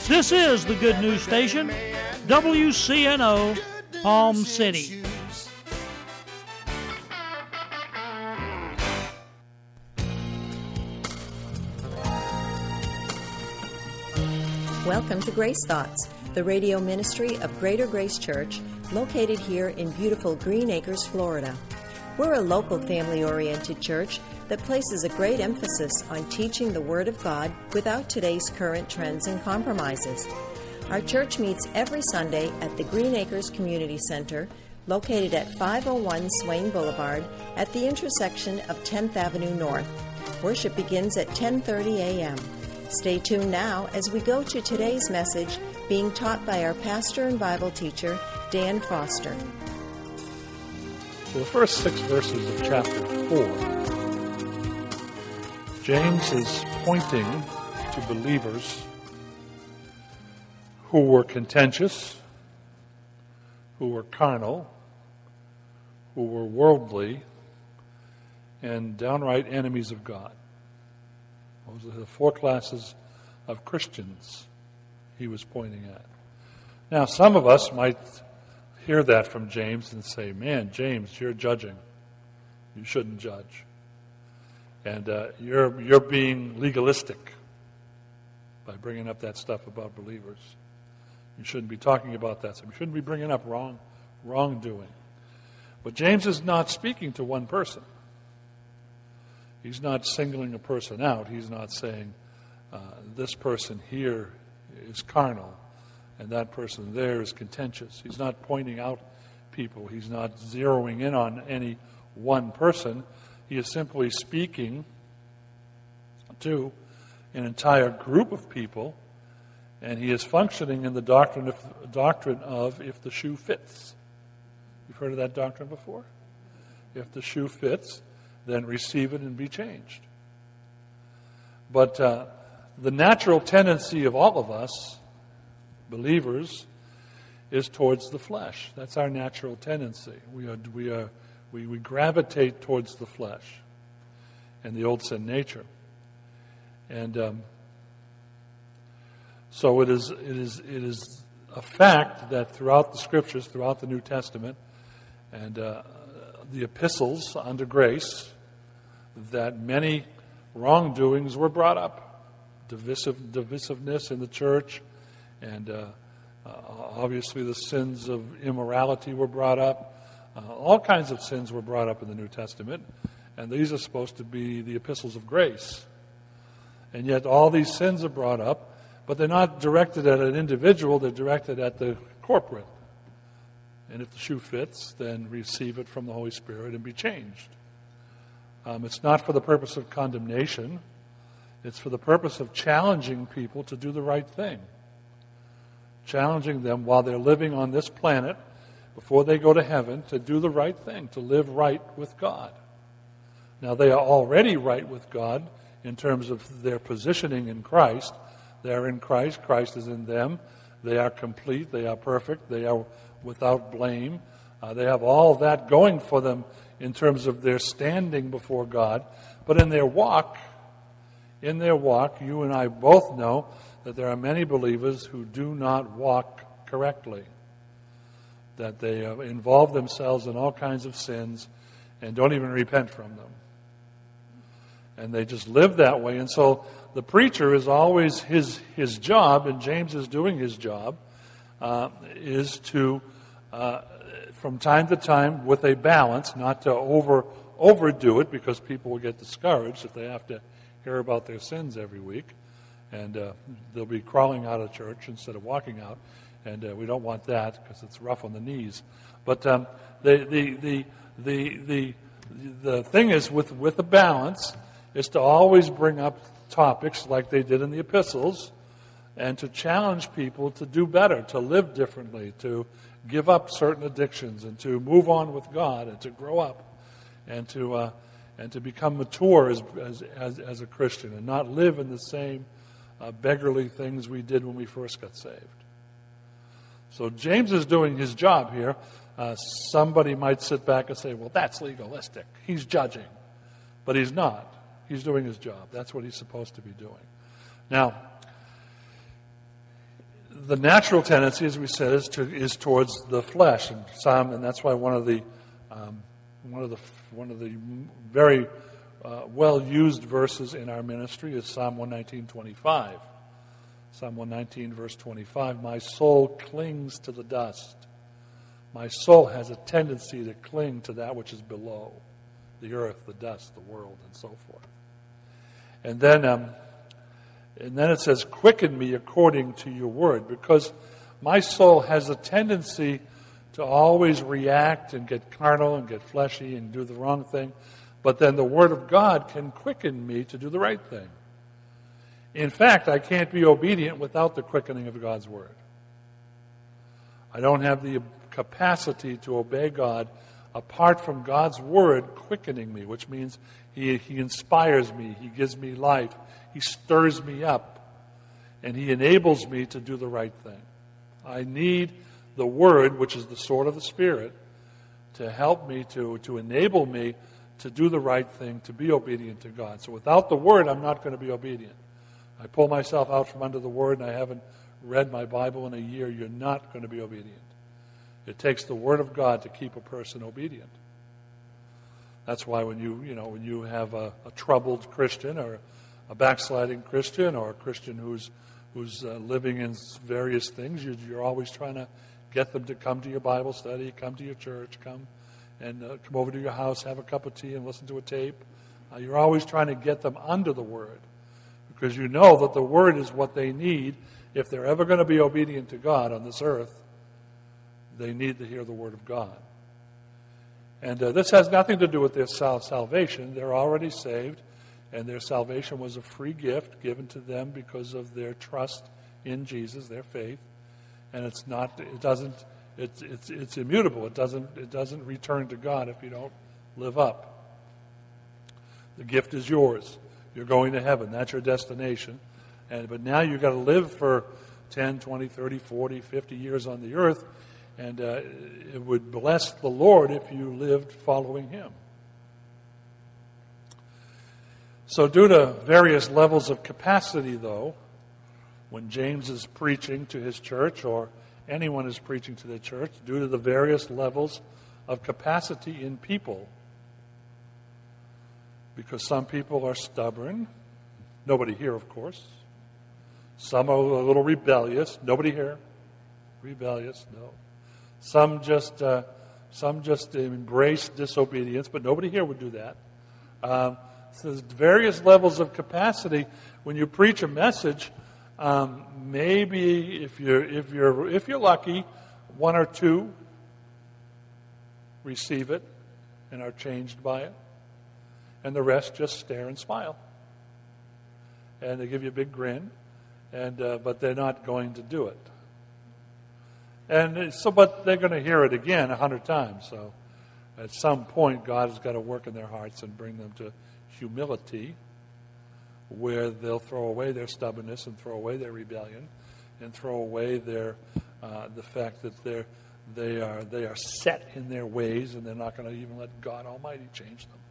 This is the Good News Station, WCNO, Palm City. Welcome to Grace Thoughts, the radio ministry of Greater Grace Church, located here in beautiful Green Acres, Florida. We're a local family-oriented church that places a great emphasis on teaching the Word of God without today's current trends and compromises. Our church meets every Sunday at the Green Acres Community Center, located at 501 Swain Boulevard at the intersection of 10th Avenue North. Worship begins at 10:30 a.m. Stay tuned now as we go to today's message being taught by our pastor and Bible teacher, Dan Foster. So the first 6 verses of chapter 4, James is pointing to believers who were contentious, who were carnal, who were worldly, and downright enemies of God. Those are the 4 classes of Christians he was pointing at. Now, some of us might hear that from James and say, man, James, you're judging. You shouldn't judge. And you're being legalistic by bringing up that stuff about believers. You shouldn't be talking about that. So you shouldn't be bringing up wrongdoing. But James is not speaking to one person. He's not singling a person out. He's not saying this person here is carnal and that person there is contentious. He's not pointing out people. He's not zeroing in on any one person. He is simply speaking to an entire group of people, and he is functioning in the doctrine of if the shoe fits. You've heard of that doctrine before? If the shoe fits, then receive it and be changed. But the natural tendency of all of us, believers, is towards the flesh. That's our natural tendency. We gravitate towards the flesh and the old sin nature. And so it is a fact that throughout the Scriptures, throughout the New Testament, and the epistles under grace, that many wrongdoings were brought up. Divisiveness in the church, and obviously the sins of immorality were brought up. All kinds of sins were brought up in the New Testament, and these are supposed to be the epistles of grace. And yet all these sins are brought up, but they're not directed at an individual, they're directed at the corporate. And if the shoe fits, then receive it from the Holy Spirit and be changed. It's not for the purpose of condemnation. It's for the purpose of challenging people to do the right thing. Challenging them while they're living on this planet, before they go to heaven, to do the right thing, to live right with God. Now, they are already right with God in terms of their positioning in Christ. They are in Christ. Christ is in them. They are complete. They are perfect. They are without blame. They have all that going for them in terms of their standing before God. But in their walk, you and I both know that there are many believers who do not walk correctly, that they involve themselves in all kinds of sins and don't even repent from them. And they just live that way. And so the preacher is always his job, and James is doing his job, is to, from time to time, with a balance, not to overdo it, because people will get discouraged if they have to hear about their sins every week, and they'll be crawling out of church instead of walking out, and we don't want that because it's rough on the knees. But the thing is, with a balance, is to always bring up topics like they did in the epistles, and to challenge people to do better, to live differently, to give up certain addictions, and to move on with God, and to grow up, and to become mature as a Christian, and not live in the same beggarly things we did when we first got saved. So James is doing his job here. Somebody might sit back and say, well, that's legalistic. He's judging. But he's not. He's doing his job. That's what he's supposed to be doing. Now, The natural tendency, as we said, is towards the flesh, and that's why one of the very well used verses in our ministry is Psalm 119:25. Psalm 119, verse 25. My soul clings to the dust. My soul has a tendency to cling to that which is below, the earth, the dust, the world, and so forth. And then it says, quicken me according to your word, because my soul has a tendency to always react and get carnal and get fleshy and do the wrong thing. But then the word of God can quicken me to do the right thing. In fact, I can't be obedient without the quickening of God's word. I don't have the capacity to obey God apart from God's word quickening me, which means He inspires me, He gives me life, He stirs me up, and He enables me to do the right thing. I need the Word, which is the sword of the Spirit, to help me, to enable me to do the right thing, to be obedient to God. So without the Word, I'm not going to be obedient. I pull myself out from under the Word and I haven't read my Bible in a year, you're not going to be obedient. It takes the Word of God to keep a person obedient. That's why when you have a troubled Christian or a backsliding Christian or a Christian who's living in various things, you're always trying to get them to come to your Bible study, come to your church, come over to your house, have a cup of tea and listen to a tape. You're always trying to get them under the Word, because you know that the Word is what they need. If they're ever going to be obedient to God on this earth, they need to hear the Word of God. And this has nothing to do with their salvation. They're already saved, and their salvation was a free gift given to them because of their trust in Jesus, their faith. And it's immutable. It doesn't return to God if you don't live up. The gift is yours. You're going to heaven. That's your destination. But now you've got to live for 10, 20, 30, 40, 50 years on the earth. And it would bless the Lord if you lived following Him. So due to various levels of capacity, though, when James is preaching to his church or anyone is preaching to the church, due to the various levels of capacity in people, because some people are stubborn, nobody here, of course. Some are a little rebellious, nobody here. Rebellious, no. Some just embrace disobedience, but nobody here would do that. So there's various levels of capacity. When you preach a message, maybe if you're lucky, one or two receive it and are changed by it, and the rest just stare and smile, and they give you a big grin, but they're not going to do it. But they're going to hear it again 100 times. So at some point, God has got to work in their hearts and bring them to humility, where they'll throw away their stubbornness and throw away their rebellion and throw away the fact that they are set in their ways, and they're not going to even let God Almighty change them,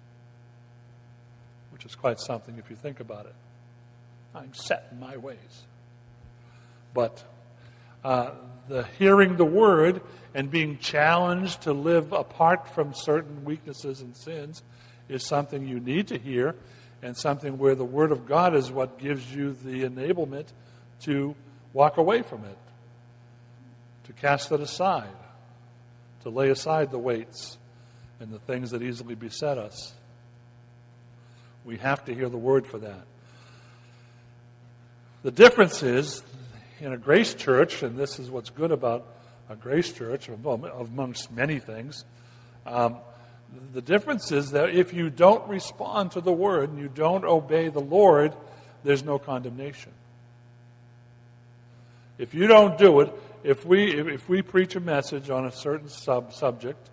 which is quite something if you think about it. I'm set in my ways. But the hearing the Word and being challenged to live apart from certain weaknesses and sins is something you need to hear, and something where the Word of God is what gives you the enablement to walk away from it, to cast it aside, to lay aside the weights and the things that easily beset us. We have to hear the Word for that. The difference is, in a grace church, and this is what's good about a grace church, amongst many things, the difference is that if you don't respond to the Word and you don't obey the Lord, there's no condemnation. If you don't do it, if we preach a message on a certain subject,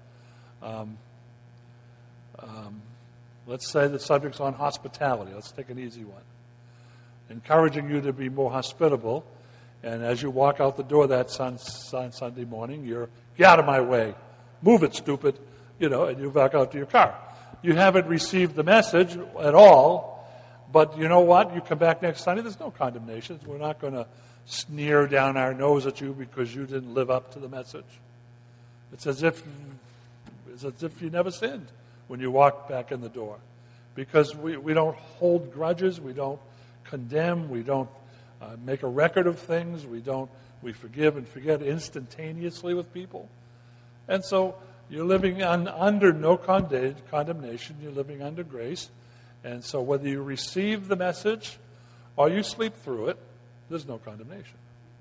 let's say the subject's on hospitality. Let's take an easy one. Encouraging you to be more hospitable. And as you walk out the door that Sunday morning, you're, get out of my way. Move it, stupid. And you walk out to your car. You haven't received the message at all, but you know what? You come back next Sunday, there's no condemnation. We're not going to sneer down our nose at you because you didn't live up to the message. It's as if you never sinned when you walk back in the door. Because we don't hold grudges, we don't condemn, we don't make a record of things, we forgive and forget instantaneously with people. And so you're living under no condemnation, you're living under grace. And so whether you receive the message or you sleep through it, there's no condemnation.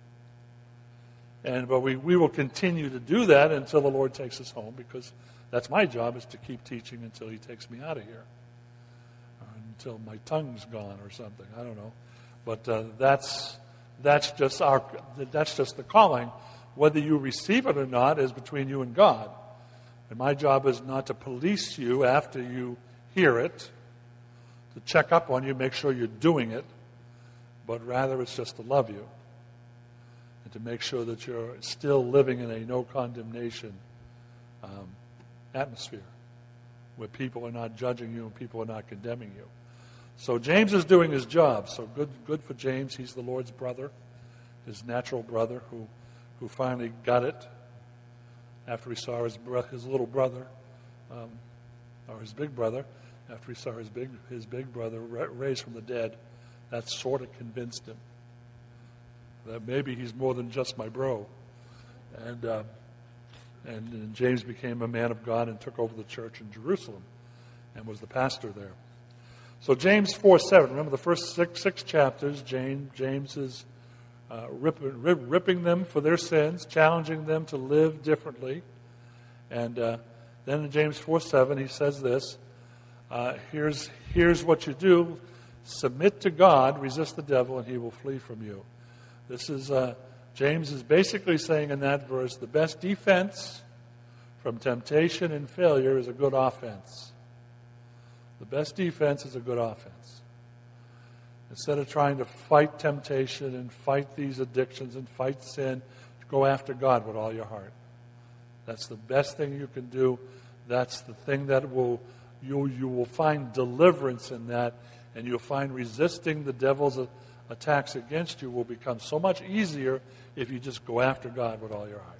But we will continue to do that until the Lord takes us home, because that's my job, is to keep teaching until He takes me out of here. Or until my tongue's gone or something, I don't know. But that's just the calling. Whether you receive it or not is between you and God. And my job is not to police you after you hear it, to check up on you, make sure you're doing it, but rather it's just to love you and to make sure that you're still living in a no condemnation atmosphere where people are not judging you and people are not condemning you. So James is doing his job. So good for James. He's the Lord's brother, his natural brother, who finally got it after he saw his little brother, or his big brother, after he saw his big brother raised from the dead. That sort of convinced him that maybe he's more than just my bro. And James became a man of God and took over the church in Jerusalem and was the pastor there. So James 4:7, remember the first six chapters, James is ripping them for their sins, challenging them to live differently. And then in James 4:7 he says this, here's what you do: submit to God, resist the devil, and he will flee from you. This is James is basically saying in that verse, the best defense from temptation and failure is a good offense. The best defense is a good offense. Instead of trying to fight temptation and fight these addictions and fight sin, go after God with all your heart. That's the best thing you can do. That's the thing that you will find deliverance in that, and you'll find resisting the devil's attacks against you will become so much easier if you just go after God with all your heart.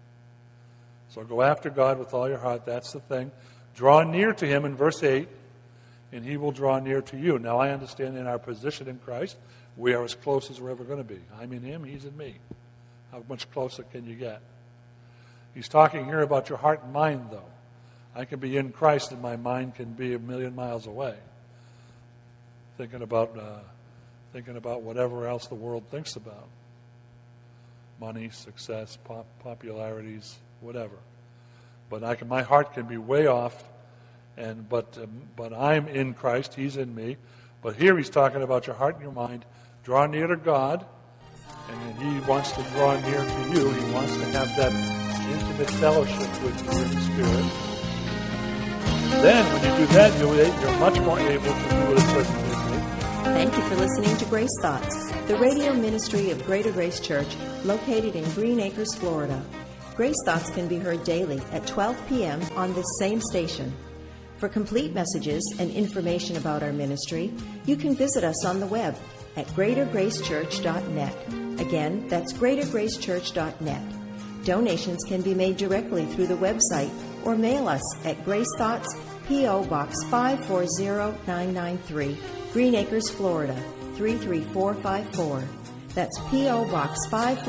So go after God with all your heart. That's the thing. Draw near to Him in verse 8, and He will draw near to you. Now, I understand in our position in Christ, we are as close as we're ever going to be. I'm in Him, He's in me. How much closer can you get? He's talking here about your heart and mind, though. I can be in Christ and my mind can be a million miles away, thinking about whatever else the world thinks about. Money, success, popularities, whatever. But my heart can be way off, but I'm in Christ, He's in me. But here He's talking about your heart and your mind. Draw near to God, and He wants to draw near to you. He wants to have that intimate fellowship with you in the Spirit. Then, when you do that, you're much more able to do what it says in this. Thank you for listening to Grace Thoughts, the radio ministry of Greater Grace Church, located in Green Acres, Florida. Grace Thoughts can be heard daily at 12 p.m. on this same station. For complete messages and information about our ministry, you can visit us on the web at greatergracechurch.net. Again, that's greatergracechurch.net. Donations can be made directly through the website or mail us at Grace Thoughts, P.O. Box 540993, Green Acres, Florida 33454. That's P.O. Box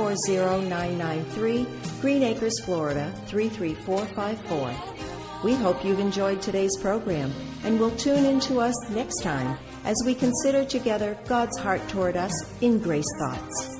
540993, Green Acres, Florida 33454. We hope you've enjoyed today's program and will tune in to us next time as we consider together God's heart toward us in Grace Thoughts.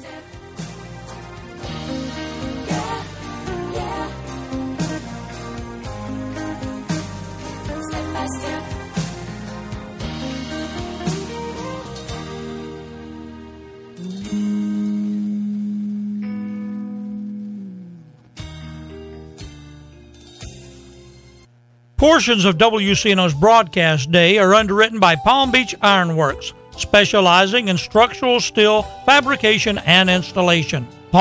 Portions of WCNO's broadcast day are underwritten by Palm Beach Ironworks, specializing in structural steel fabrication and installation.